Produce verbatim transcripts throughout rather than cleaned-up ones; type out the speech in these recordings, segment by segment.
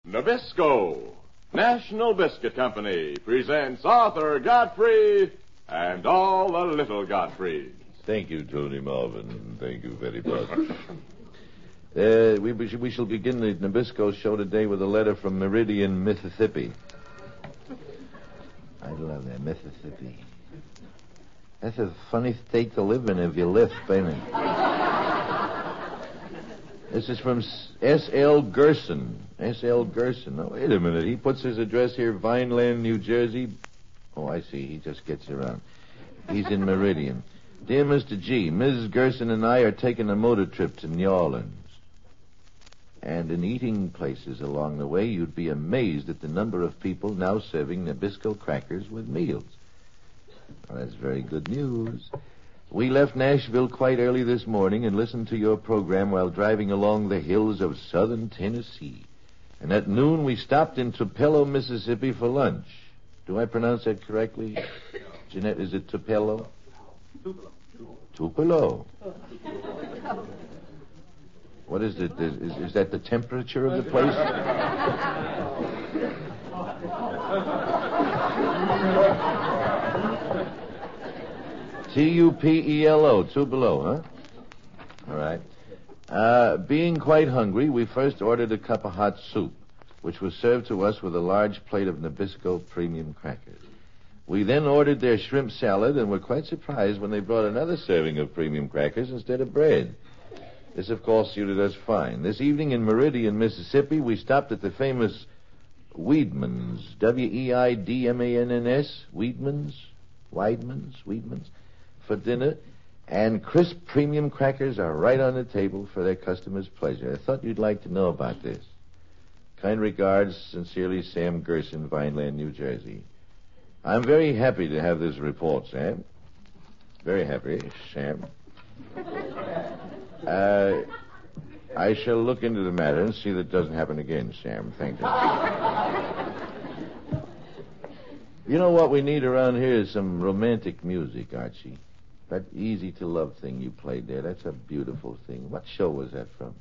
Nabisco, National Biscuit Company, presents Arthur Godfrey and all the little Godfreys. Thank you, Tony Marvin. Thank you very much. uh, we, we, we shall begin the Nabisco show today with a letter from Meridian, Mississippi. I love that, Mississippi. That's a funny state to live in if you lisp, ain't it? This is from S L Gerson. S L Gerson. Now, wait a minute. He puts his address here, Vineland, New Jersey. Oh, I see. He just gets around. He's in Meridian. Dear Mister G, Missus Gerson and I are taking a motor trip to New Orleans. And in eating places along the way, you'd be amazed at the number of people now serving Nabisco crackers with meals. Well, that's very good news. We left Nashville quite early this morning and listened to your program while driving along the hills of southern Tennessee. And at noon, we stopped in Tupelo, Mississippi for lunch. Do I pronounce that correctly? Jeanette, is it Tupelo? Tupelo. Tupelo. What is it? Is, is, is that the temperature of the place? T U P E L O, Tupelo, huh? All right. Uh, being quite hungry, we first ordered a cup of hot soup, which was served to us with a large plate of Nabisco premium crackers. We then ordered their shrimp salad and were quite surprised when they brought another serving of premium crackers instead of bread. This, of course, suited us fine. This evening in Meridian, Mississippi, we stopped at the famous Weidman's, W E I D M A N N S, Weidman's, Weidman's, Weidman's, for dinner, and crisp premium crackers are right on the table for their customers' pleasure. I thought you'd like to know about this. Kind regards, sincerely, Sam Gerson, Vineland, New Jersey. I'm very happy to have this report, Sam. Very happy, Sam. Uh, I shall look into the matter and see that it doesn't happen again, Sam. Thank you. You know what we need around here is some romantic music, Archie. That easy-to-love thing you played there, that's a beautiful thing. What show was that from?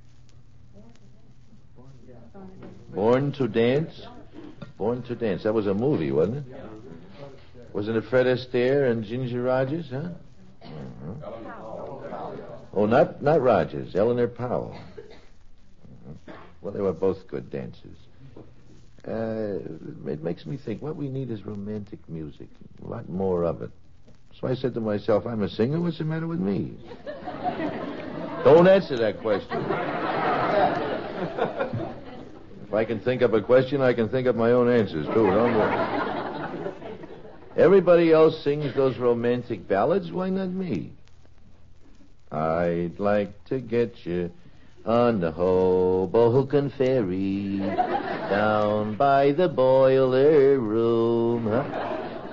Born to Dance? Born to Dance. That was a movie, wasn't it? Wasn't it Fred Astaire and Ginger Rogers, huh? Uh-huh. Oh, not not Rogers, Eleanor Powell. Uh-huh. Well, they were both good dancers. Uh, it makes me think what we need is romantic music, a lot more of it. So I said to myself, I'm a singer, what's the matter with me? Don't answer that question. If I can think up a question, I can think up my own answers, too. Don't worry. Everybody else sings those romantic ballads. Why not me? I'd like to get you on the Hoboken Ferry down by the boiler room. Huh?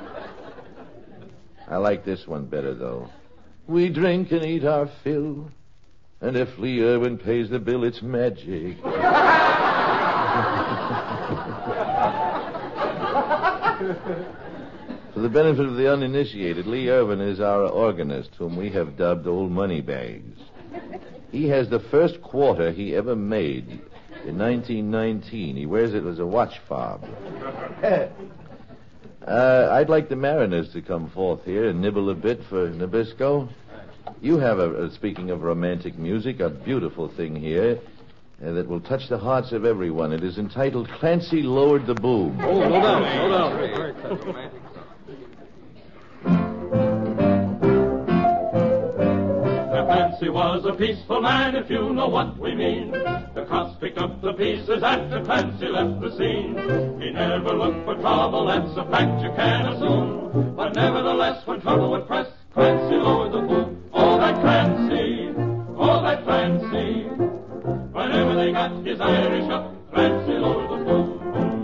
I like this one better, though. We drink and eat our fill, and if Lee Irwin pays the bill, it's magic. For the benefit of the uninitiated, Lee Irwin is our organist, whom we have dubbed Old Moneybags. He has the first quarter he ever made in nineteen nineteen. He wears it as a watch fob. uh, I'd like the Mariners to come forth here and nibble a bit for Nabisco. You have, a, speaking of romantic music, a beautiful thing here uh, that will touch the hearts of everyone. It is entitled Clancy Lowered the Boom. Oh, hold on, hold on. Clancy was a peaceful man, if you know what we mean. The cops picked up the pieces after Clancy left the scene. He never looked for trouble, that's a fact you can assume. But nevertheless, when trouble would press, Clancy lowered the boom. Oh, that Clancy, oh, that Clancy. Whenever they got his Irish up, Clancy lowered the boom.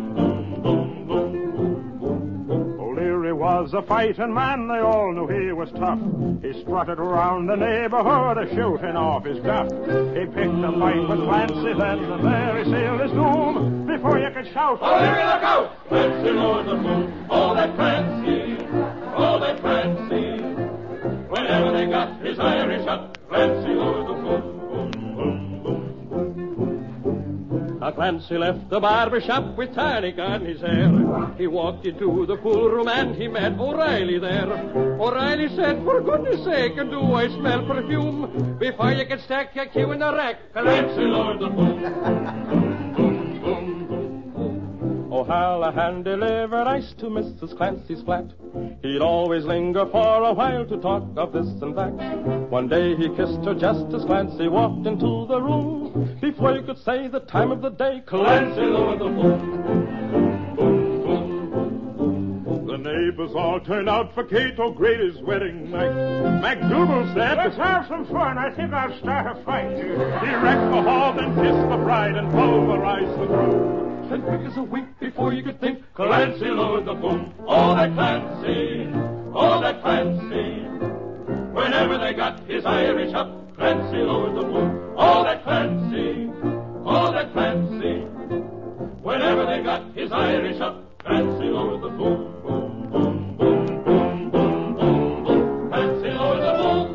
Was a fighting man, they all knew he was tough. He strutted around the neighborhood, a shooting off his guff. He picked a fight with Clancy, then and there he sealed his doom. Before you could shout, oh, here we look out! Clancy lowered the boom. Oh, that Clancy, oh, that Clancy. Whenever they got his Irish up, Clancy lowered the boom. Boom, boom, boom, boom, boom, boom. Clancy left the barber shop with tonic on his hair. He walked into the pool room and he met O'Reilly there. O'Reilly said, for goodness sake, and do I smell perfume? Before you can stack your cue in the rack, Clancy lowered the boom. Boom, boom, boom, boom, boom. O'Hallahan delivered ice to Missus Clancy's flat. He'd always linger for a while to talk of this and that. One day he kissed her just as Clancy walked into the room. Before you could say the time of the day, Clancy lowered the boom. Boom, boom, boom, boom. The neighbors all turned out for Kate O'Grady's wedding night. MacDougal said, let's have some fun. I think I'll start a fight. He wrecked the hall, then kissed the bride and pulverized the groom. And quick as a wink, before you could think, Clancy lowered the boom. Oh, that Clancy, oh, that Clancy. Whenever they got his Irish up, Clancy lowered the boom. Oh, that Clancy, oh, that Clancy. Whenever they got his Irish up, Clancy lowered the boom, boom, boom, boom, boom, boom, boom, boom. Clancy lowered the boom.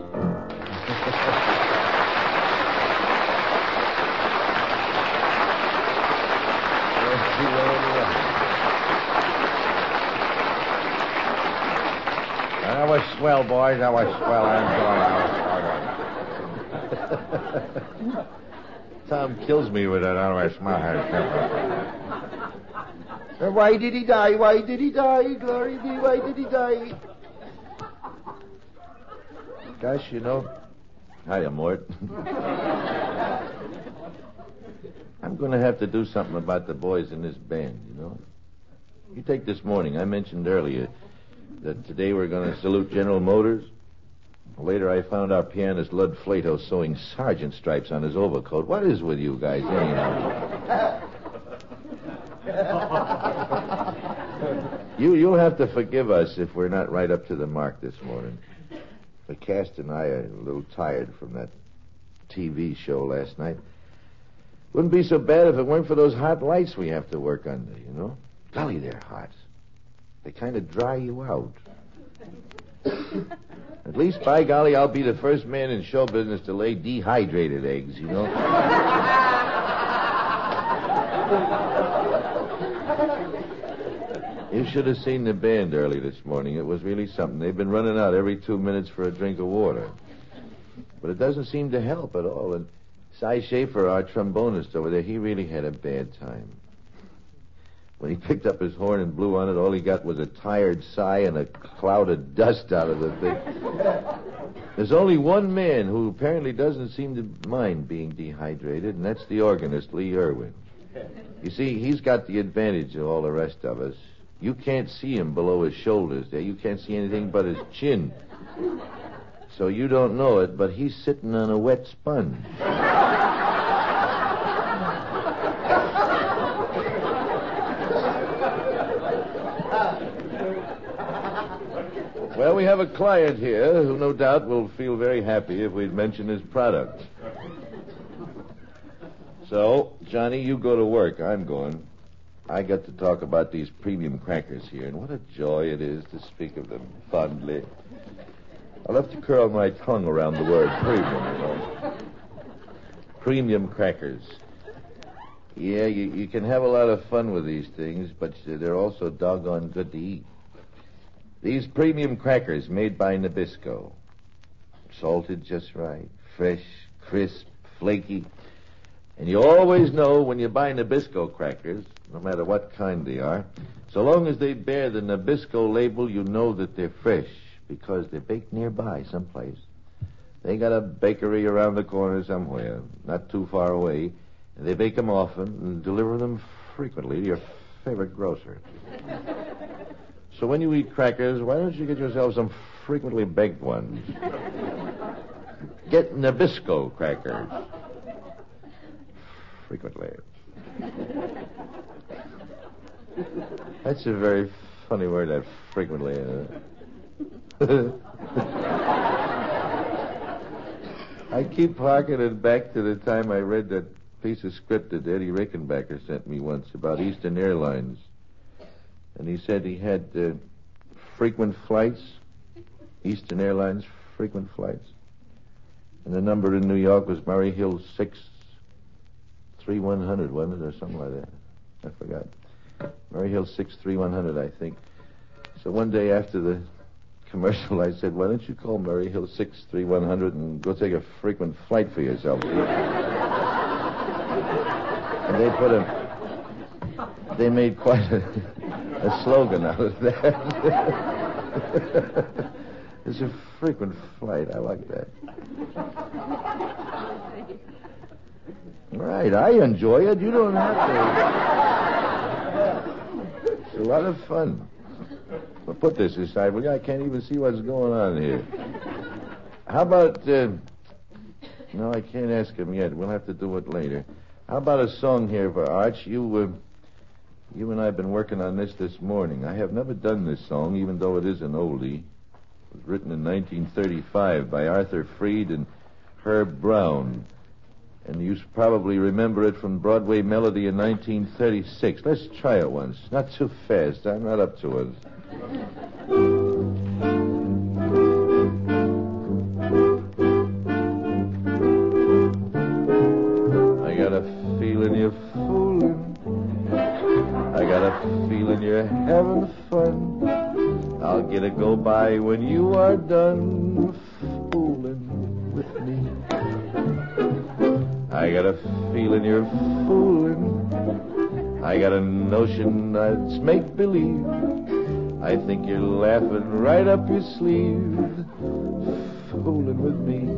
That was swell, boys. That was swell. I enjoyed it. Tom kills me with that otherwise smile. Why did he die? Why did he die? Glory be, why did he die? Gosh, you know. Hiya, Mort. I'm going to have to do something about the boys in this band, you know. You take this morning. I mentioned earlier that today we're going to salute General Motors. Later, I found our pianist, Lud Flato, sewing sergeant stripes on his overcoat. What is with you guys, anyhow? you, you'll have to forgive us if we're not right up to the mark this morning. The cast and I are a little tired from that T V show last night. Wouldn't be so bad if it weren't for those hot lights we have to work under, you know? Golly, they're hot. They kind of dry you out. At least, by golly, I'll be the first man in show business to lay dehydrated eggs, you know? You should have seen the band early this morning. It was really something. They've been running out every two minutes for a drink of water. But it doesn't seem to help at all. And Cy Schaefer, our trombonist over there, he really had a bad time. When he picked up his horn and blew on it, all he got was a tired sigh and a cloud of dust out of the thing. There's only one man who apparently doesn't seem to mind being dehydrated, and that's the organist, Lee Irwin. You see, he's got the advantage of all the rest of us. You can't see him below his shoulders there. You can't see anything but his chin. So you don't know it, but he's sitting on a wet sponge. Well, we have a client here who no doubt will feel very happy if we'd mention his product. So, Johnny, you go to work. I'm going. I got to talk about these premium crackers here, and what a joy it is to speak of them fondly. I'll have to curl my tongue around the word premium, you know. Premium crackers. Yeah, you, you can have a lot of fun with these things, but they're also doggone good to eat. These premium crackers made by Nabisco. Salted just right. Fresh, crisp, flaky. And you always know when you buy Nabisco crackers, no matter what kind they are, so long as they bear the Nabisco label, you know that they're fresh because they're baked nearby someplace. They got a bakery around the corner somewhere, not too far away, and they bake them often and deliver them frequently to your favorite grocer. So when you eat crackers, why don't you get yourself some frequently baked ones? Get Nabisco crackers. Frequently. That's a very funny word, that frequently. Uh. I keep harkening back to the time I read that piece of script that Eddie Rickenbacker sent me once about Eastern Airlines. And he said he had uh, frequent flights, Eastern Airlines frequent flights. And the number in New York was Murray Hill six three one hundred, wasn't it, or something like that? I forgot. Murray Hill six three one hundred, I think. So one day after the commercial, I said, why don't you call Murray Hill six three one hundred and go take a frequent flight for yourself? And they put a... They made quite a, a slogan out of that. It's a frequent flight. I like that. All right, I enjoy it. You don't have to. It's a lot of fun. Well, put this aside. Well, I can't even see what's going on here. How about... Uh... No, I can't ask him yet. We'll have to do it later. How about a song here for Arch? You... Uh... You and I have been working on this this morning. I have never done this song, even though it is an oldie. It was written in nineteen thirty-five by Arthur Freed and Herb Brown. And you probably remember it from Broadway Melody in nineteen thirty-six. Let's try it once. Not too fast. I'm not up to it. I got a feeling you're fooling. I got a feeling you're having fun. I'll get a go by when you are done fooling with me. I got a feeling you're fooling. I got a notion that's make-believe. I think you're laughing right up your sleeve, fooling with me.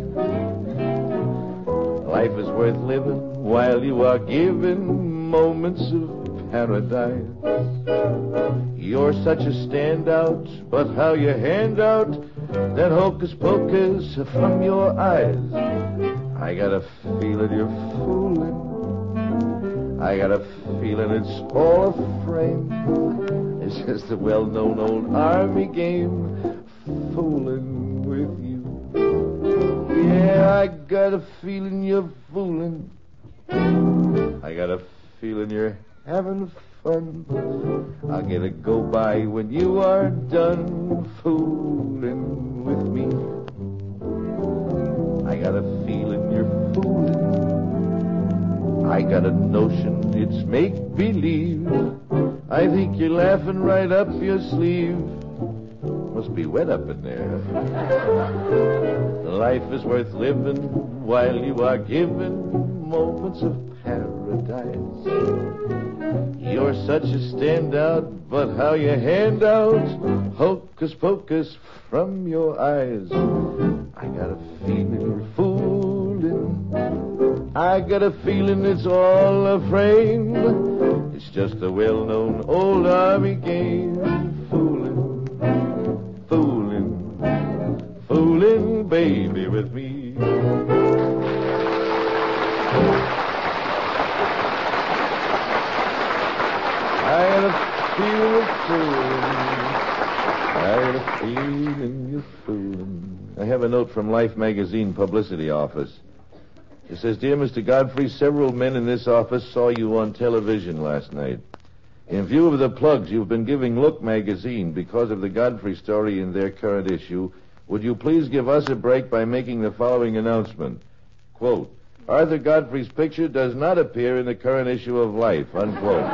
Life is worth living while you are giving moments of paradise. You're such a standout, but how you hand out that hocus pocus from your eyes. I got a feeling you're fooling. I got a feeling it's all a frame. It's just a well-known old army game, fooling with you. Yeah, I got a feeling you're fooling. I got a feeling you're having fun. I'll get a go by when you are done fooling with me. I got a feeling you're fooling. I got a notion it's make-believe. I think you're laughing right up your sleeve. Must be wet up in there. Life is worth living while you are given moments of paradise. You're such a standout, but how you hand out hocus pocus from your eyes. I got a feeling you're fooling. I got a feeling it's all a frame. It's just a well-known old army game. Fooling, fooling, fooling, baby, with me. I got a feeling you're fooling. I got a feeling you're fooling. I have a note from Life magazine publicity office. It says, Dear Mister Godfrey, several men in this office saw you on television last night. In view of the plugs you've been giving Look magazine because of the Godfrey story in their current issue, would you please give us a break by making the following announcement? Quote, Arthur Godfrey's picture does not appear in the current issue of Life, unquote.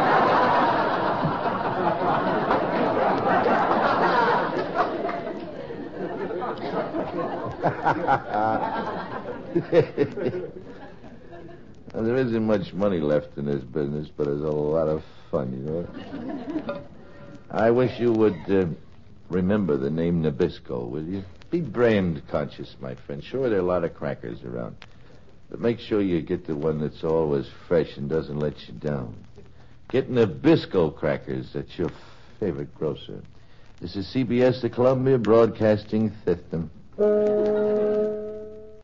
Well, there isn't much money left in this business, but it's a lot of fun, you know. I wish you would uh, remember the name Nabisco, will you? Be brand conscious, my friend. Sure, there are a lot of crackers around, but make sure you get the one that's always fresh and doesn't let you down. Get Nabisco crackers at your favorite grocer. This is C B S, the Columbia Broadcasting System.